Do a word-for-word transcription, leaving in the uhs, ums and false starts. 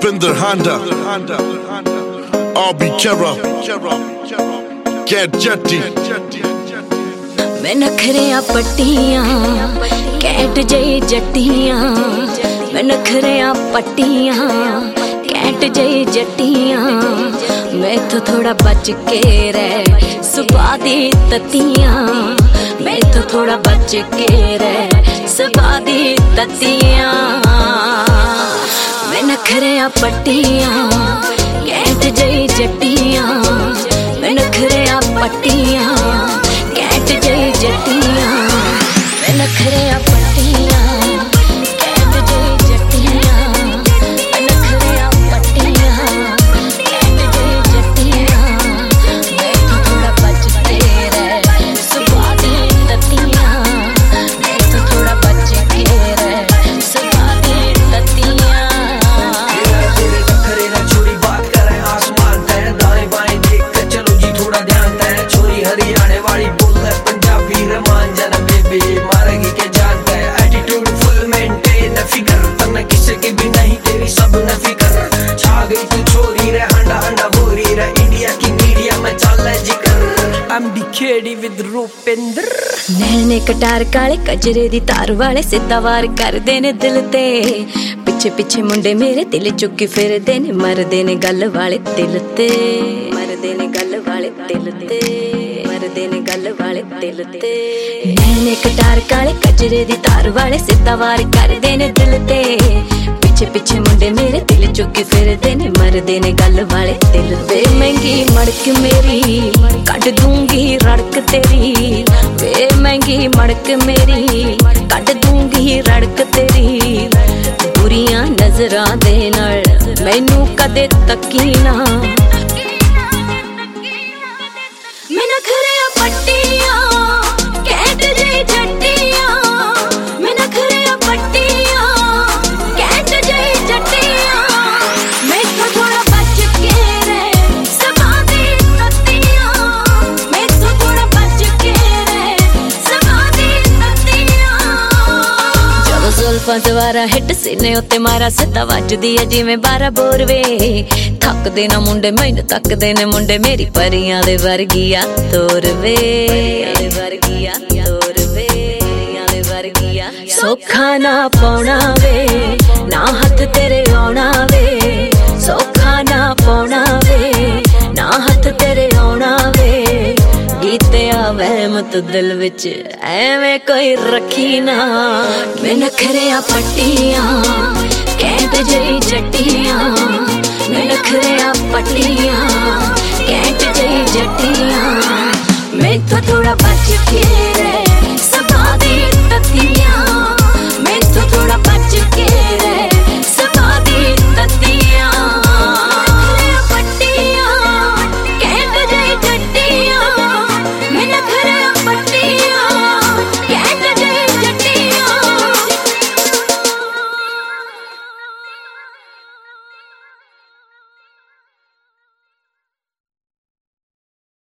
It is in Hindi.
Rupinder Honda, R B Kera, Get Jetty. मैं नखरिया पट्टियां कैट जई जट्टियां, मैं नखरिया पट्टियां कैट जई जट्टियां। मैं तो थोड़ा बच के रह सुबादी ततियां, मैं तो थोड़ा बच के रह सुबादी ततियां। मैं नखरिया पट्टियां कैट जई जट्टियां, मैं नखरिया पट्टियां कैट जई जट्टियां। मैं नखरिया पट्टियां कैट जई जट्टियां, मैं नखरिया पट्टियां कैट जई जट्टियां। मैं तो थोड़ा बच के रह सुबादी ततियां, मैं तो थोड़ा बच के रह सुबादी ततियां। तेरे नखरे ना छोरी बात करे आसमान तय, दाएं बाएं देख कर चलो जी थोड़ा ध्यान तय। छोरी हरियाणे वाली पंजाबी रमान जन बेबी मारेगी के जानता है। एटीट्यूड फुल मेंटेन फिगर तन किसी की भी नहीं तेरी सब न फिकर। छा गई तू छोरी रे हंडा हंडा बोरी रे इंडिया की मीडिया में चल जिक्र। I'm the Kedi with Rupinder। नैने कटार काले कजरे दी तार वाले सिद्धा वार कर देने दिल ते। पिछे पिछे मुंडे मेरे दिल चुकी फिर देने मर देने गल वाले दिल ते, मर देने गल वाले दिल ते, मर देने गल वाले दिल ते। नैने कटार काले कजरे दी तार वाले सिद्धा वार कर देने दिल ते। पिछे पिछे मुंडे मेरे दिल चुकी फिर देने मर देने गल वाले दिल ते। महंगी मड़क मेरी कट दूंगी रड़क तेरी, वे महंगी मड़क मेरी कट दूंगी रड़क तेरी। बुरियां नजरां दे नाल मैनू कदे तकी ना। मैं नखरिया पट्टियां कैट जई जट्टियां, मैं नखरिया पट्टियां कैट जई जट्टियां। मैं तो थोड़ा बच के रह सुबादी ततियां, मैं तो थोड़ा बच के रह सुबादी ततियां। जदों जुल्फां दवारा हिट सीने उत्ते मारा सिद्धा वजदी है जिवें बारह बोरवे। थकदे ना मुंडे मैनू तकदे ने मुंडे मेरी परियां दे वर्गिया तोर वे, दे वर्गिया तोर वे, दे वर्गिया। सौखा ना पौना वे ना हथ तेरे आउणा वे, सौखा ना पौना वे ना हथ तेरे आउणा वे। गीते आवे मत दिल विच एवें कोई रखी ना। मैं नखरिया पट्टियां कैट जई जट्टियां, मैं नखरिया पट्टियां कैट जई जट्टियां। मैं तो थोड़ा बच के रह